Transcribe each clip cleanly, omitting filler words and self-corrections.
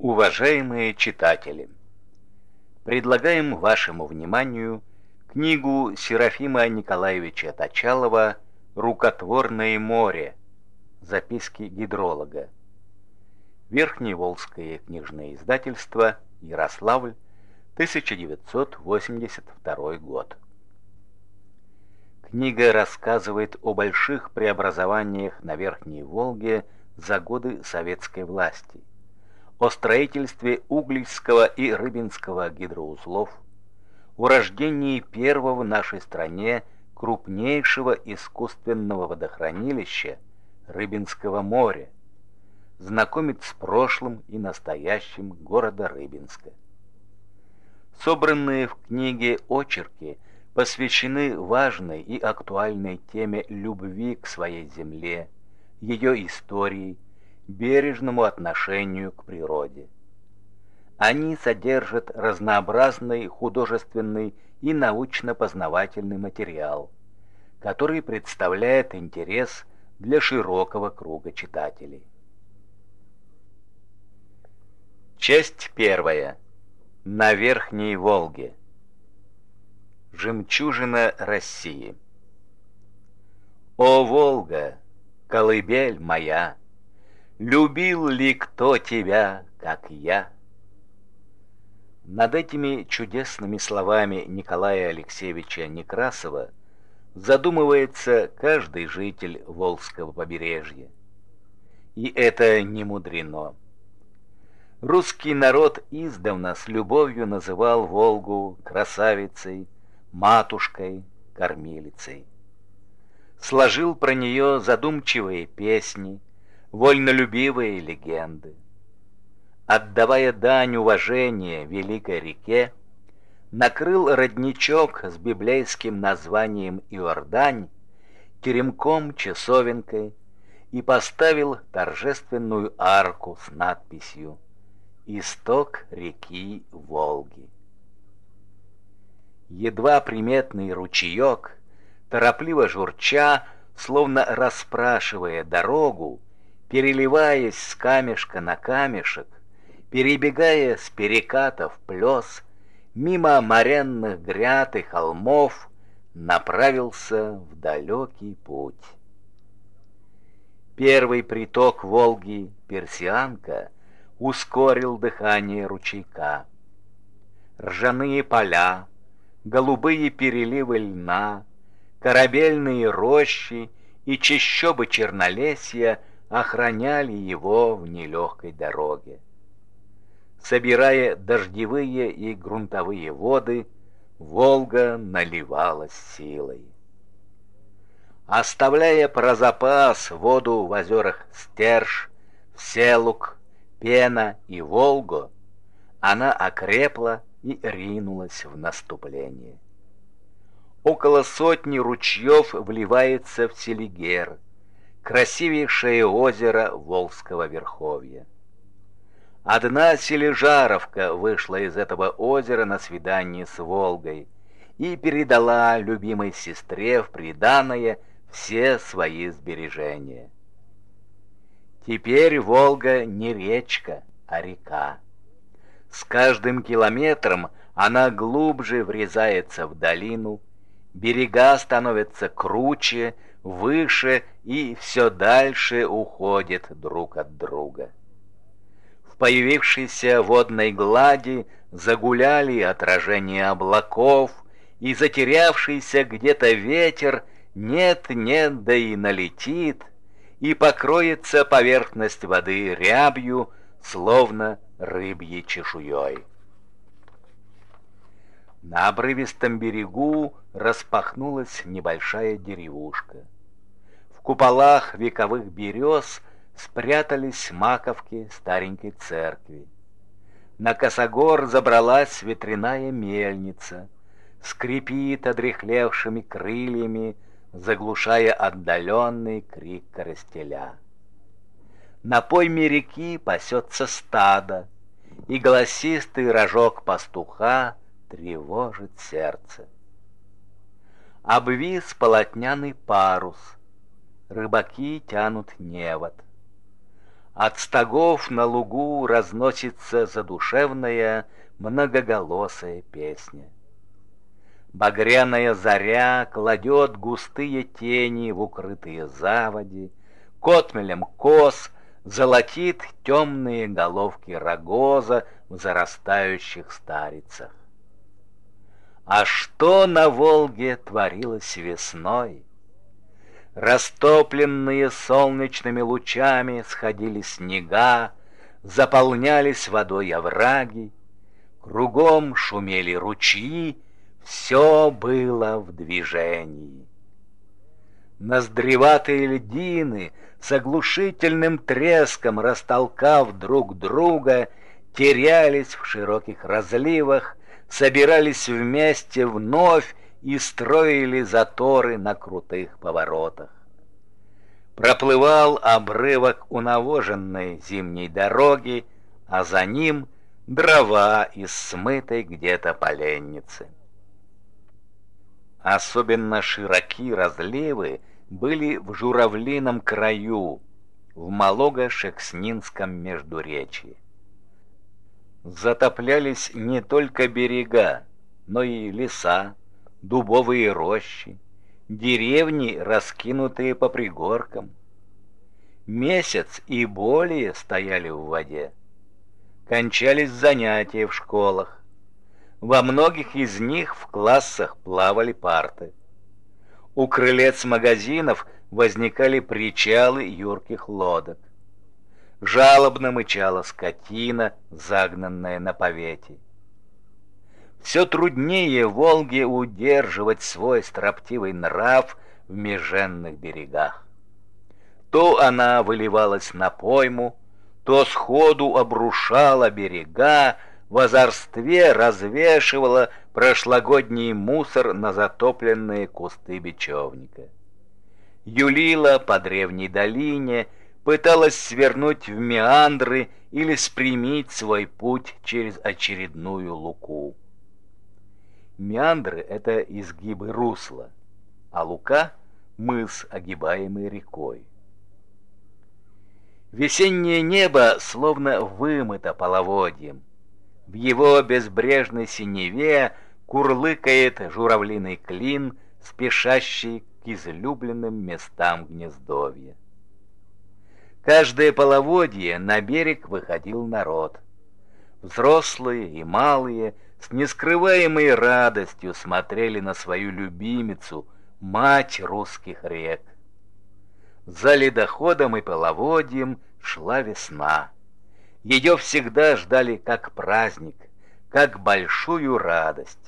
Уважаемые читатели, предлагаем вашему вниманию книгу Серафима Николаевича Тачалова «Рукотворное море. Записки гидролога». Верхневолжское книжное издательство, Ярославль, 1982 год. Книга рассказывает о больших преобразованиях на Верхней Волге за годы советской власти, о строительстве Угличского и Рыбинского гидроузлов, о рождении первого в нашей стране крупнейшего искусственного водохранилища Рыбинского моря, знакомит с прошлым и настоящим города Рыбинска. Собранные в книге очерки посвящены важной и актуальной теме любви к своей земле, ее истории, бережному отношению к природе. Они содержат разнообразный художественный и научно-познавательный материал, который представляет интерес для широкого круга читателей. Часть первая. На Верхней Волге. Жемчужина России. О, Волга, колыбель моя! Любил ли кто тебя, как я? Над этими чудесными словами Николая Алексеевича Некрасова задумывается каждый житель Волжского побережья. И это не мудрено. Русский народ издавна с любовью называл Волгу красавицей, матушкой, кормилицей. Сложил про нее задумчивые песни, вольнолюбивые легенды. Отдавая дань уважения великой реке, накрыл родничок с библейским названием Иордань теремком-часовенкой и поставил торжественную арку с надписью «Исток реки Волги». Едва приметный ручеек, торопливо журча, словно расспрашивая дорогу, переливаясь с камешка на камешек, перебегая с переката в плес, мимо моренных гряд и холмов, направился в далекий путь. Первый приток Волги, Персианка, ускорил дыхание ручейка. Ржаные поля, голубые переливы льна, корабельные рощи и чащобы чернолесья охраняли его в нелегкой дороге. Собирая дождевые и грунтовые воды, Волга наливалась силой. Оставляя про запас воду в озерах Стерж, Вселук, Пена и Волгу, она окрепла и ринулась в наступление. Около сотни ручьев вливается в Селигер, красивейшее озеро Волжского верховья. Одна Сележаровка вышла из этого озера на свидание с Волгой и передала любимой сестре в приданое все свои сбережения. Теперь Волга не речка, а река. С каждым километром она глубже врезается в долину, берега становятся круче, выше и все дальше уходят друг от друга. В появившейся водной глади загуляли отражения облаков, и затерявшийся где-то ветер нет-нет, да и налетит, и покроется поверхность воды рябью, словно рыбьей чешуей. На обрывистом берегу распахнулась небольшая деревушка. В куполах вековых берез спрятались маковки старенькой церкви. На косогор забралась ветряная мельница, скрипит одряхлевшими крыльями, заглушая отдаленный крик коростеля. На пойме реки пасется стадо, и голосистый рожок пастуха тревожит сердце. Обвис полотняный парус, рыбаки тянут невод. От стогов на лугу разносится задушевная многоголосая песня. Багряная заря кладет густые тени в укрытые заводи, котмелем кос золотит темные головки рогоза в зарастающих старицах. А что на Волге творилось весной? Растопленные солнечными лучами сходили снега, заполнялись водой овраги, кругом шумели ручьи, все было в движении. Ноздреватые льдины с оглушительным треском, растолкав друг друга, терялись в широких разливах, собирались вместе вновь и строили заторы на крутых поворотах. Проплывал обрывок унавоженной зимней дороги, а за ним дрова из смытой где-то поленницы. Особенно широки разливы были в Журавлином краю, в Малого-Шекснинском междуречье. Затоплялись не только берега, но и леса, дубовые рощи, деревни, раскинутые по пригоркам. Месяц и более стояли в воде. Кончались занятия в школах. Во многих из них в классах плавали парты. У крылец магазинов возникали причалы юрких лодок. Жалобно мычала скотина, загнанная на повете. Все труднее Волге удерживать свой строптивый нрав в меженных берегах. То она выливалась на пойму, то сходу обрушала берега, в озорстве развешивала прошлогодний мусор на затопленные кусты бечевника. Юлила по древней долине, пыталась свернуть в меандры или спрямить свой путь через очередную луку. Меандры — это изгибы русла, а лука — мыс, огибаемый рекой. Весеннее небо словно вымыто половодьем. В его безбрежной синеве курлыкает журавлиный клин, спешащий к излюбленным местам гнездовья. Каждое половодье на берег выходил народ. Взрослые и малые с нескрываемой радостью смотрели на свою любимицу, мать русских рек. За ледоходом и половодьем шла весна. Ее всегда ждали как праздник, как большую радость.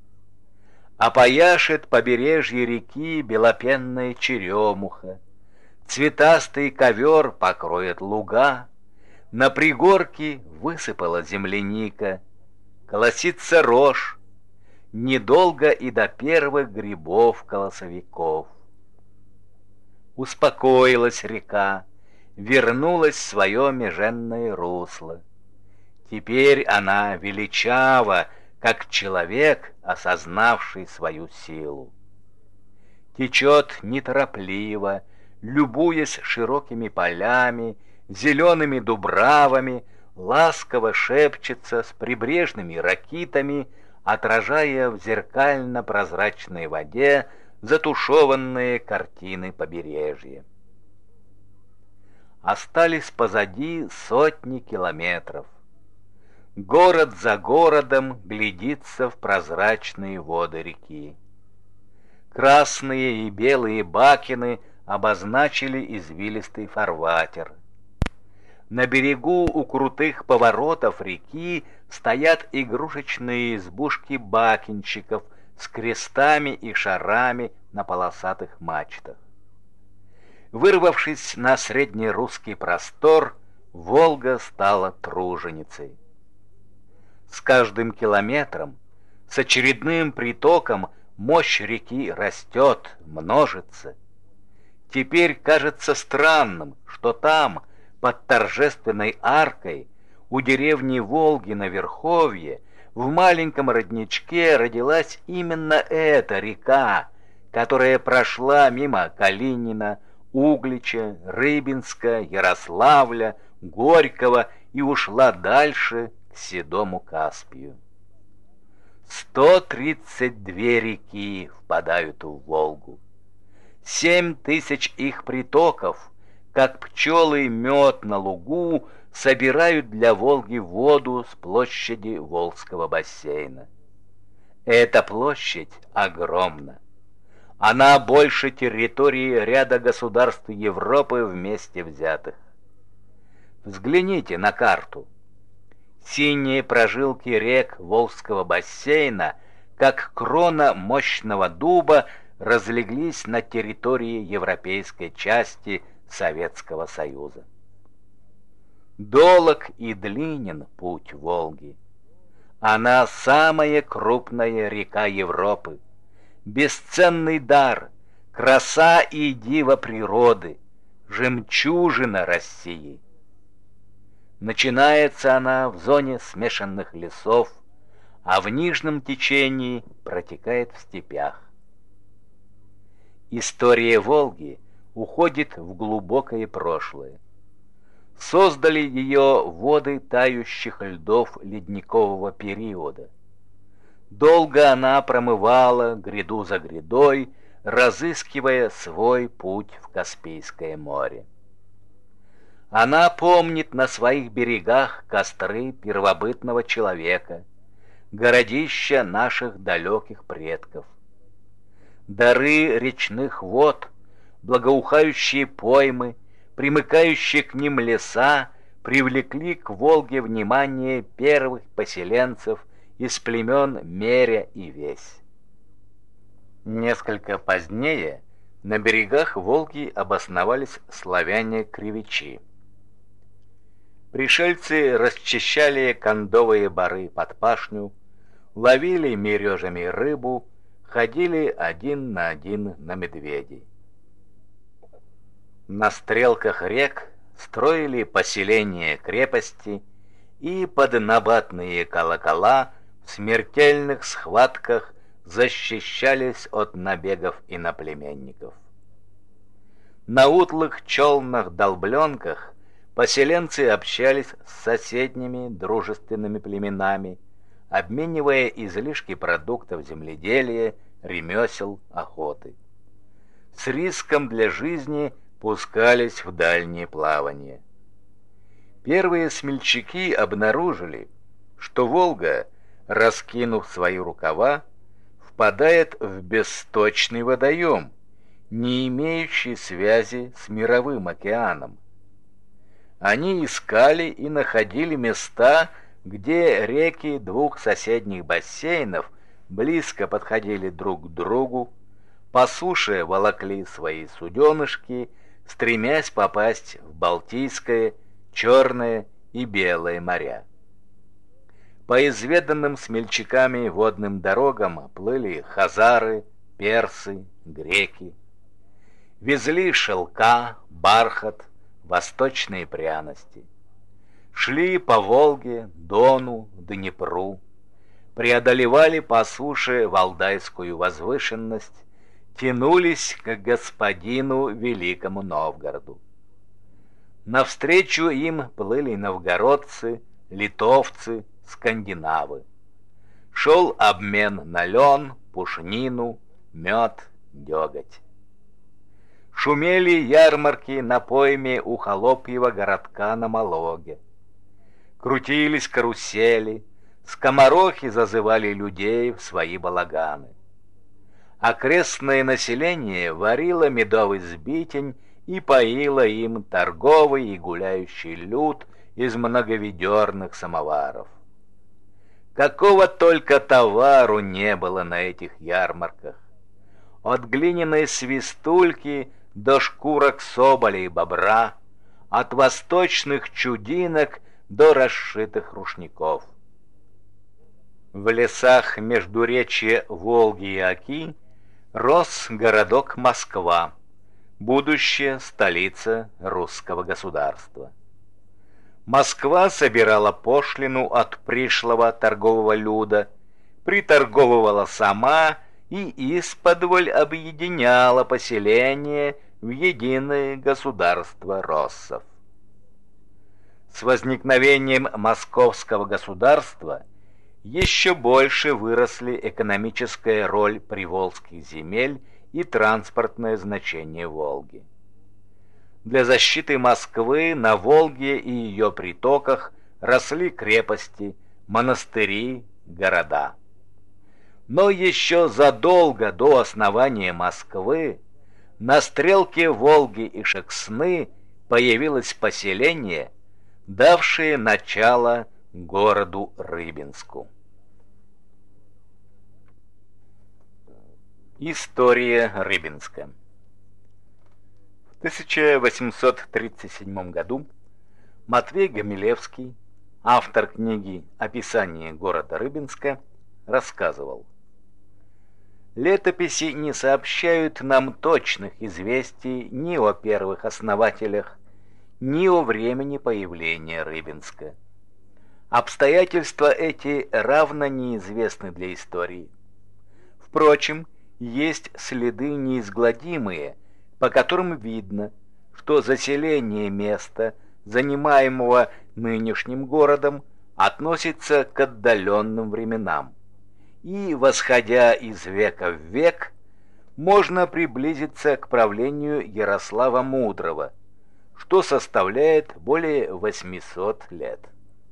Опояшет побережье реки белопенная черемуха, цветастый ковер покроет луга, на пригорке высыпала земляника, колосится рожь, недолго и до первых грибов-колосовиков. Успокоилась река, вернулась в свое меженное русло. Теперь она величава, как человек, осознавший свою силу. Течет неторопливо, любуясь широкими полями, зелеными дубравами, ласково шепчется с прибрежными ракитами, отражая в зеркально-прозрачной воде затушеванные картины побережья. Остались позади сотни километров. Город за городом глядится в прозрачные воды реки. Красные и белые бакины обозначили извилистый фарватер. На берегу у крутых поворотов реки стоят игрушечные избушки бакинщиков с крестами и шарами на полосатых мачтах. Вырвавшись на среднерусский простор, Волга стала труженицей. С каждым километром, с очередным притоком мощь реки растет, множится. Теперь кажется странным, что там, под торжественной аркой, у деревни Волги на Верховье, в маленьком родничке родилась именно эта река, которая прошла мимо Калинина, Углича, Рыбинска, Ярославля, Горького и ушла дальше к седому Каспию. 132 реки впадают в Волгу. 7000 их притоков, как пчелы мед на лугу, собирают для Волги воду с площади Волжского бассейна. Эта площадь огромна. Она больше территории ряда государств Европы вместе взятых. Взгляните на карту. Синие прожилки рек Волжского бассейна, как крона мощного дуба, разлеглись на территории европейской части Советского Союза. Долог и длинен путь Волги. Она самая крупная река Европы, бесценный дар, краса и диво природы, жемчужина России. Начинается она в зоне смешанных лесов, а в нижнем течении протекает в степях. История Волги уходит в глубокое прошлое. Создали ее воды тающих льдов ледникового периода. Долго она промывала гряду за грядой, разыскивая свой путь в Каспийское море. Она помнит на своих берегах костры первобытного человека, городища наших далеких предков. Дары речных вод, благоухающие поймы, примыкающие к ним леса, привлекли к Волге внимание первых поселенцев из племен Меря и Весь. Несколько позднее на берегах Волги обосновались славяне-кривичи. Пришельцы расчищали кондовые бары под пашню, ловили мережами рыбу, ходили один на медведей. На стрелках рек строили поселения крепости и под набатные колокола в смертельных схватках защищались от набегов иноплеменников. На утлых челнах-долбленках поселенцы общались с соседними дружественными племенами, обменивая излишки продуктов земледелия, ремесел, охоты. С риском для жизни пускались в дальние плавания. Первые смельчаки обнаружили, что Волга, раскинув свои рукава, впадает в бессточный водоем, не имеющий связи с мировым океаном. Они искали и находили места, где реки двух соседних бассейнов близко подходили друг к другу, по суше волокли свои суденышки, стремясь попасть в Балтийское, Черное и Белое моря. По изведанным смельчаками водным дорогам плыли хазары, персы, греки. Везли шелка, бархат, восточные пряности. Шли по Волге, Дону, Днепру, преодолевали по суше Валдайскую возвышенность, тянулись к господину Великому Новгороду. Навстречу им плыли новгородцы, литовцы, скандинавы. Шел обмен на лен, пушнину, мед, деготь. Шумели ярмарки на пойме у холопьего городка на Малоге. Крутились карусели, скоморохи зазывали людей в свои балаганы. Окрестное население варило медовый сбитень и поило им торговый и гуляющий люд из многоведерных самоваров. Какого только товару не было на этих ярмарках. От глиняной свистульки до шкурок соболя и бобра, от восточных чудинок до расшитых рушников. В лесах междуречья Волги и Оки рос городок Москва, будущая столица русского государства. Москва собирала пошлину от пришлого торгового люда, приторговывала сама и исподволь объединяла поселение в единое государство россов. С возникновением московского государства еще больше выросли экономическая роль приволжских земель и транспортное значение Волги. Для защиты Москвы на Волге и ее притоках росли крепости, монастыри, города. Но еще задолго до основания Москвы на стрелке Волги и Шексны появилось поселение, давшее начало городу Рыбинску. История Рыбинска. В 1837 году Матвей Гомелевский, автор книги «Описание города Рыбинска», рассказывал: «Летописи не сообщают нам точных известий ни о первых основателях, ни о времени появления Рыбинска. Обстоятельства эти равно неизвестны для истории. Впрочем, есть следы неизгладимые, по которым видно, что заселение места, занимаемого нынешним городом, относится к отдаленным временам, и, восходя из века в век, можно приблизиться к правлению Ярослава Мудрого, что составляет более 800 лет.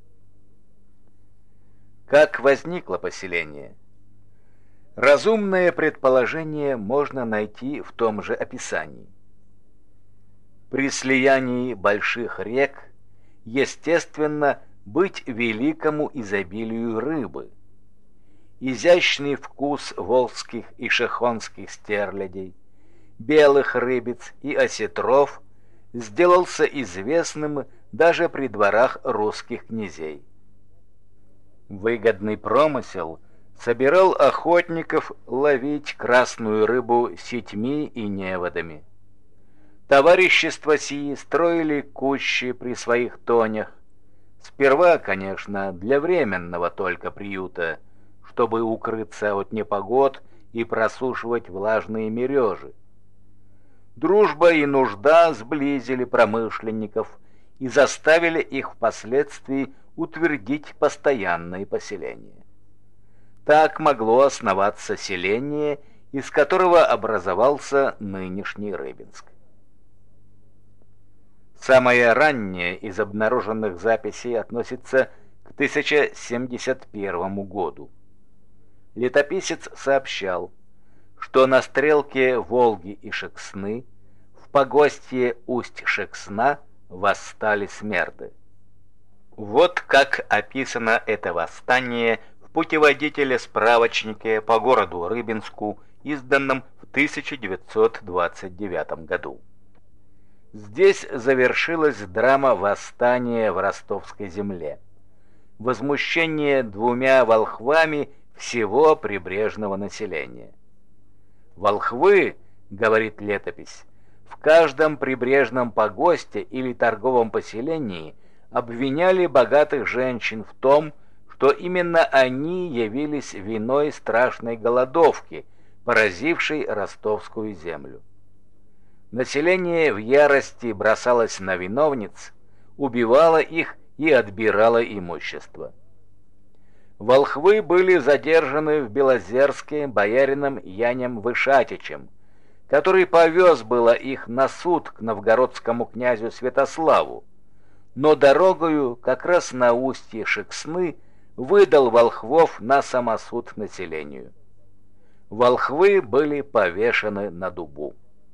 Как возникло поселение? Разумное предположение можно найти в том же описании. При слиянии больших рек, естественно, быть великому изобилию рыбы. Изящный вкус волжских и шихонских стерлядей, белых рыбиц и осетров сделался известным даже при дворах русских князей. Выгодный промысел собирал охотников ловить красную рыбу сетьми и неводами. Товарищества сии строили кущи при своих тонях, сперва, конечно, для временного только приюта, чтобы укрыться от непогод и просушивать влажные мережи. Дружба и нужда сблизили промышленников и заставили их впоследствии утвердить постоянное поселение. Так могло основаться селение, из которого образовался нынешний Рыбинск. Самое раннее из обнаруженных записей относится к 1071 году. Летописец сообщал, что на стрелке Волги и Шексны в погостье Усть-Шексна восстали смерды. Вот как описано это восстание в путеводителе-справочнике по городу Рыбинску, изданном в 1929 году. Здесь завершилась драма восстания в Ростовской земле, возмущение двумя волхвами всего прибрежного населения. Волхвы, говорит летопись, в каждом прибрежном погосте или торговом поселении обвиняли богатых женщин в том, что именно они явились виной страшной голодовки, поразившей ростовскую землю. Население в ярости бросалось на виновниц, убивало их и отбирало имущество. Волхвы были задержаны в Белозерске боярином Янем Вышатичем, который повез было их на суд к новгородскому князю Святославу, но дорогою как раз на устье Шексны выдал волхвов на самосуд населению. Волхвы были повешены на дубу.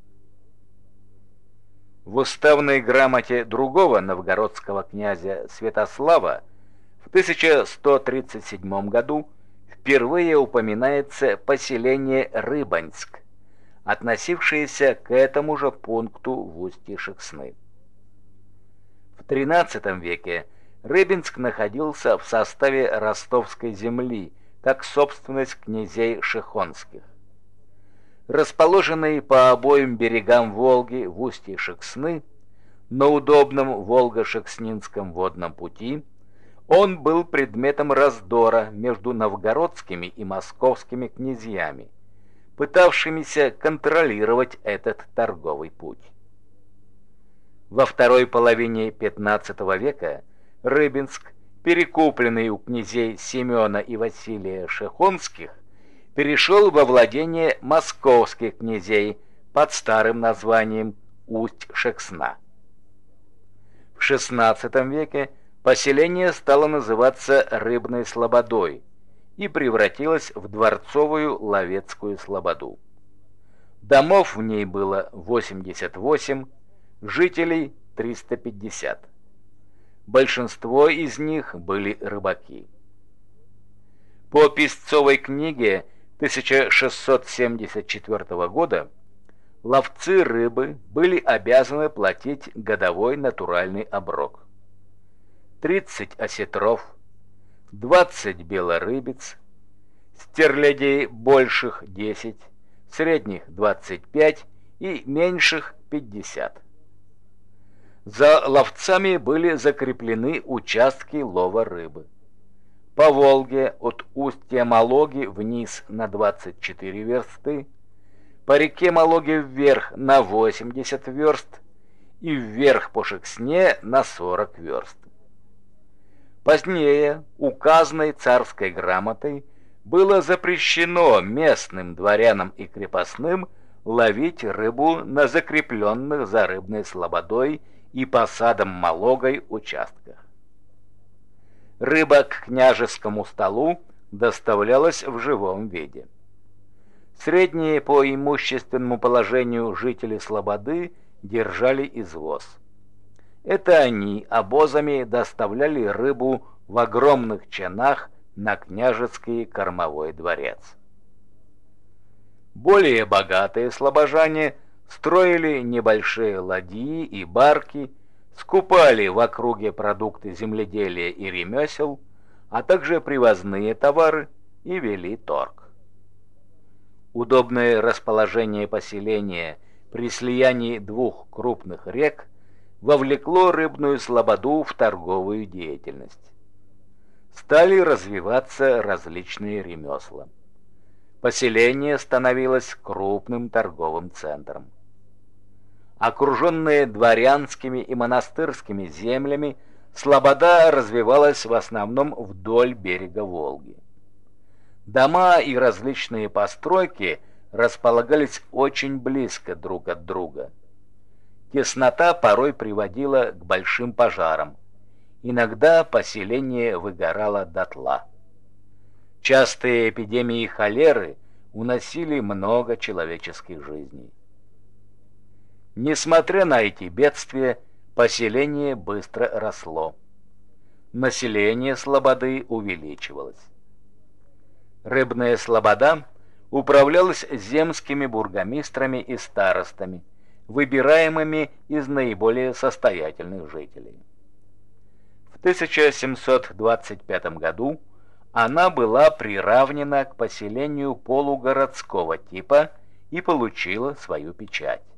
В уставной грамоте другого новгородского князя Святослава в 1137 году впервые упоминается поселение Рыбаньск, относившееся к этому же пункту в устье Шексны. В XIII веке Рыбинск находился в составе Ростовской земли, как собственность князей шихонских. Расположенный по обоим берегам Волги в устье Шексны, на удобном Волго-Шекснинском водном пути, он был предметом раздора между новгородскими и московскими князьями, пытавшимися контролировать этот торговый путь. Во второй половине XV века Рыбинск, перекупленный у князей Семена и Василия Шехонских, перешел во владение московских князей под старым названием Усть-Шексна. В XVI веке поселение стало называться Рыбной Слободой и превратилось в дворцовую Ловецкую Слободу. Домов в ней было 88, жителей 350. Большинство из них были рыбаки. По Песцовой книге 1674 года ловцы рыбы были обязаны платить годовой натуральный оброк. 30 осетров, 20 белорыбец, стерлядей больших 10, средних 25 и меньших 50. За ловцами были закреплены участки лова рыбы. По Волге от устья Малоги вниз на 24 версты, по реке Малоги вверх на 80 верст и вверх по Шексне на 40 верст. Позднее указанной царской грамотой было запрещено местным дворянам и крепостным ловить рыбу на закрепленных за Рыбной Слободой и посадом Малогой участках. Рыба к княжескому столу доставлялась в живом виде. Средние по имущественному положению жители Слободы держали извоз. Это они обозами доставляли рыбу в огромных чанах на княжеский кормовой дворец. Более богатые слобожане строили небольшие ладьи и барки, скупали в округе продукты земледелия и ремесел, а также привозные товары и вели торг. Удобное расположение поселения при слиянии двух крупных рек вовлекло Рыбную Слободу в торговую деятельность. Стали развиваться различные ремесла. Поселение становилось крупным торговым центром. Окруженная дворянскими и монастырскими землями, Слобода развивалась в основном вдоль берега Волги. Дома и различные постройки располагались очень близко друг от друга. Теснота порой приводила к большим пожарам. Иногда поселение выгорало дотла. Частые эпидемии холеры уносили много человеческих жизней. Несмотря на эти бедствия, поселение быстро росло. Население Слободы увеличивалось. Рыбная Слобода управлялась земскими бургомистрами и старостами, выбираемыми из наиболее состоятельных жителей. В 1725 году она была приравнена к поселению полугородского типа и получила свою печать.